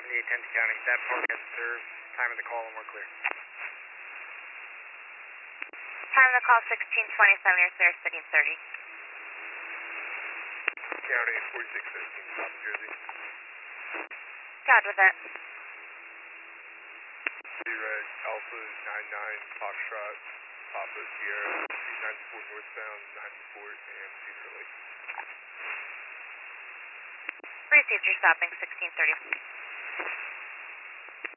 7810 County. That park has served. Time of the call and we're clear. Time of the call 1627, you're clear, City 30. County 4613, South Jersey. God with that. Red Alpha 99 Foxtrot, Papa Sierra 294 northbound, 94 and Cedar Lake. Received, you're stopping 1630.